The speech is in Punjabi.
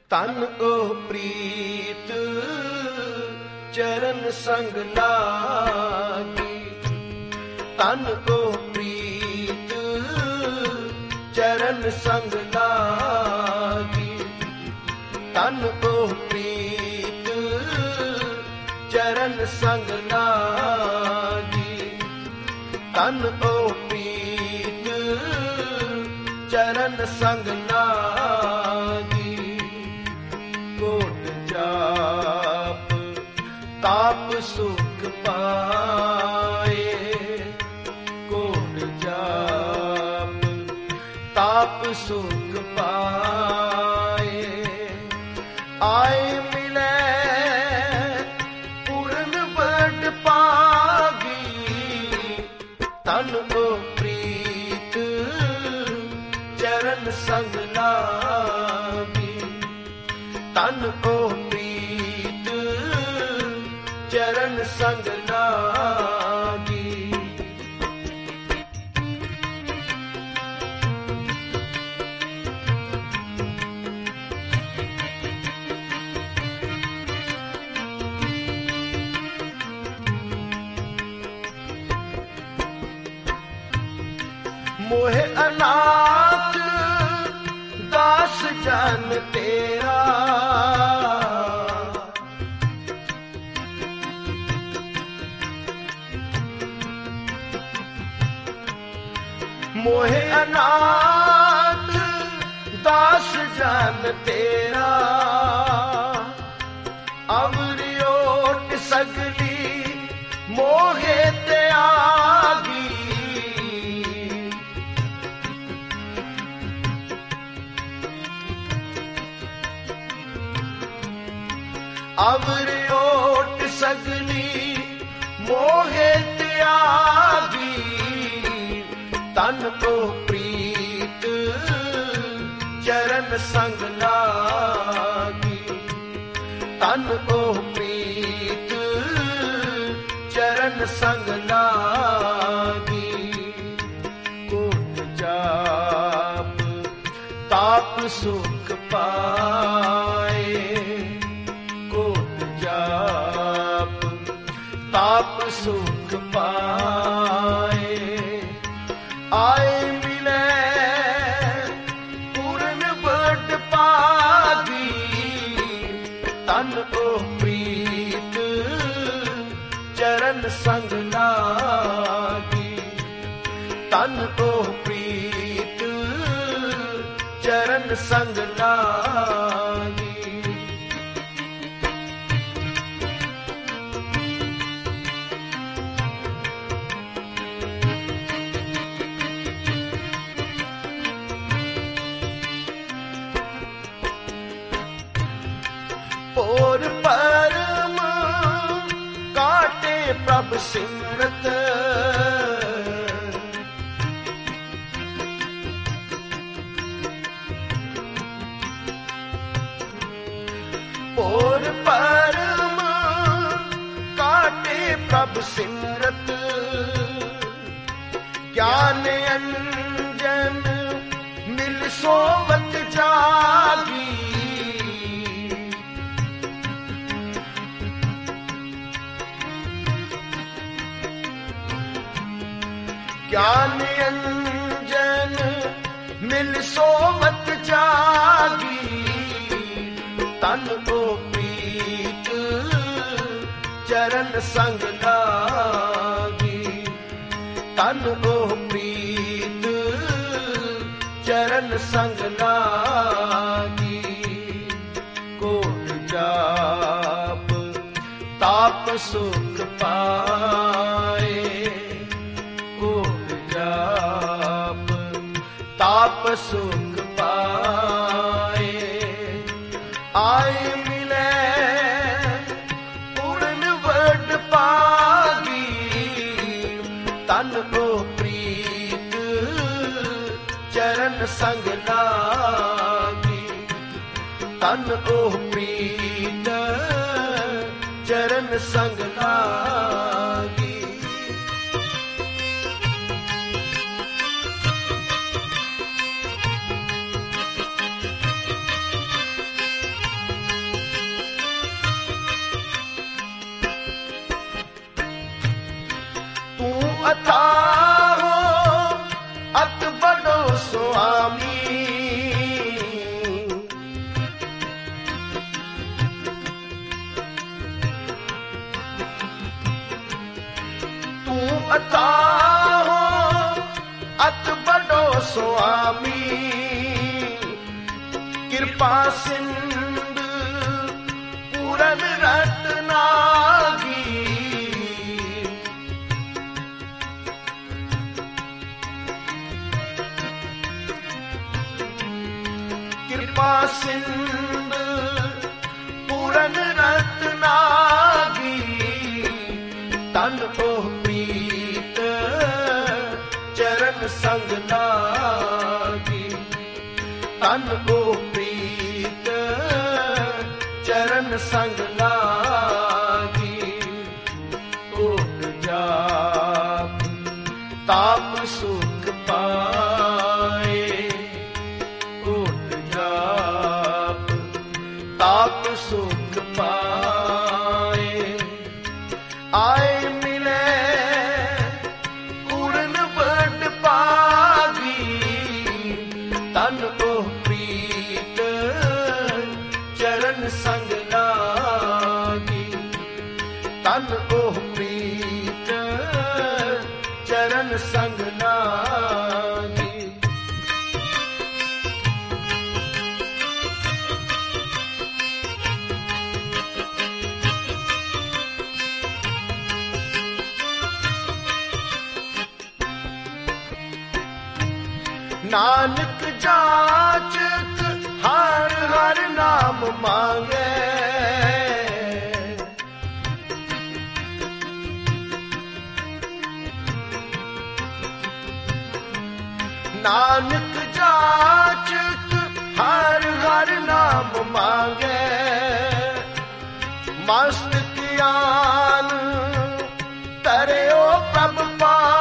ਤਨ ਉਹ ਪ੍ਰੀਤ ਚਰਨ ਸੰਗ ਲਾਗੀ, ਤਨ ਉਹ ਪ੍ਰੀਤ ਚਰਨ ਸੰਗ ਲਾਗੀ, ਤਨ ਉਹ ਪ੍ਰੀਤ ਚਰਨ ਸੰਗ ਲਾਗੀ, ਤਨ ਉਹ ਪ੍ਰੀਤ ਚਰਨ ਸੰਗ ਲਾਗੀ। ਕੋਟ ਜਾਪ ਤਾਪ ਸੁਖ ਪਾਏ, ਕੋਟ ਜਾਪ ਤਾਪ ਸੁਖ ਪਾਏ। ਆਏ ਮਿਲੇ ਪੂਰਨ ਵਡ ਪਾਗੀ, ਤਨ ਉਹ ਪ੍ਰੀਤ ਚਰਨ ਸੰਗ ਲਾਗੀ, ਤਨ ਉਹ ਪ੍ਰੀਤ ਚਰਨ ਸੰਗ ਲਾਗੀ। ਮੋਹਿ ਅਨਾਥ ਦਾਸ ਜਨ ਤੇਰਾ, ਮੋਹਿ ਅਨਾਥ ਦਾਸ ਜਨ ਤੇਰਾ। ਅਵਰਿਓਟ ਸਗਲੀ ਮੋਹਿ ਤਿਆਗੀ, ਅਵਰਿਓਟ ਸਗਲੀ ਮੋਹਿ ਤਿਆਗੀ, ਤਨ ਉਹ ਪ੍ਰੀਤ ਚਰਨ ਸੰਗ ਲਾਗੀ, ਤਨ ਉਹ ਪ੍ਰੀਤ ਚਰਨ ਸੰਗ ਲਾਗੀ। ਕੋਟ ਜਾਪ ਤਾਪ ਸੁਖ ਪਾਏ, ਕੋਟ ਜਾਪ ਤਾਪ ਸੁਖ ਪਾਏ। ਆਏ ਮਿਲੇ ਪੂਰਨ ਵਡ ਪਾਗੀ, ਤਨ ਉਹ ਪ੍ਰੀਤ ਚਰਨ ਸੰਗ ਲਾਗੀ, ਤਨ ਉਹ ਪ੍ਰੀਤ ਚਰਨ ਸੰਗ ਲਾਗੀ। ਪੋਰ ਪਰਮ ਕਾਟੇ ਪ੍ਰਭ ਸਿਮਰਤ, ਪੋਰ ਪਰਮ ਕਾਟੇ ਪ੍ਰਭ ਸਿਮਰਤ। ਗਿਆਨ ਅੰਜਨ ਮਿਲ ਸੋਵਤ ਜਾਗੀ, ਗਿਆਨ ਅੰਜਨ ਮਿਲ ਸੋਵਤ ਜਾਗੀ, ਤਨ ਉਹ ਪ੍ਰੀਤ ਚਰਨ ਸੰਗ ਲਾਗੀ, ਤਨ ਉਹ ਪ੍ਰੀਤ ਚਰਨ ਸੰਗ ਲਾਗੀ। ਕੋਟ ਜਾਪ ਤਾਪ ਸੁਖ ਪਾਏ, ਕੋਟ ਜਾਪ ਤਾਪ ਸੁਖ ਪਾਏ। ਆਏ ਮਿਲੇ ਪੂਰਨ ਵਡ ਪਾਗੀ, ਤਨ ਉਹ ਪ੍ਰੀਤ ਚਰਨ ਸੰਗ ਲਾਗੀ, ਤਨ ਉਹ ਪ੍ਰੀਤ ਚਰਨ ਸੰਗ ਲਾਗੀ। ਅਥਾਹੋ ਅਤ ਬੜੋ ਸੁਆਮੀ ਤੂੰ ਅਥਾਹੋ ਅਤ ਬੜੋ ਸੁਆਮੀ ਕਿਰਪਾ ਸਿੰਧ ਪੂਰਨ ਰਤਨਾਗੀ ਕਿਰਪਾ ਸਿੰਧ ਪੂਰਨ ਰਤਨਾਗੀ ਤਨ ਉਹ ਪ੍ਰੀਤ ਚਰਨ ਸੰਗ ਲਾਗੀ ਤਨ ਉਹ ਪ੍ਰੀਤ ਚਰਨ ਸੰਗ ਲਾਗੀ ਕੋਟ ਜਾਪ ਤਾਪ ਸੁਖ ਪਾਏ ਕੋਟ ਜਾਪ ਤਾਪ ਸੁਖ ਪਾਏ ਆਏ ਮਿਲੇ ਪੂਰਨ ਵਡ ਪਾਗੀ ਤਨ ਉਹ ਪ੍ਰੀਤ ਚਰਨ ਸੰਗ ਲਾਗੀ ਤਨ ਉਹ ਪ੍ਰੀਤ ਚਰਨ ਸੰਗ ਲਾਗੀ ਨਾਨਕ ਜਾਚਕ ਹਰ ਹਰ ਨਾਮ ਮੰਗੇ ਨਾਨਕ ਜਾਚਕ ਹਰ ਹਰ ਨਾਮ ਮੰਗੇ ਮਸਤ ਗਿਆਨ ਤਰਿਓ ਪ੍ਰਭ ਪਾ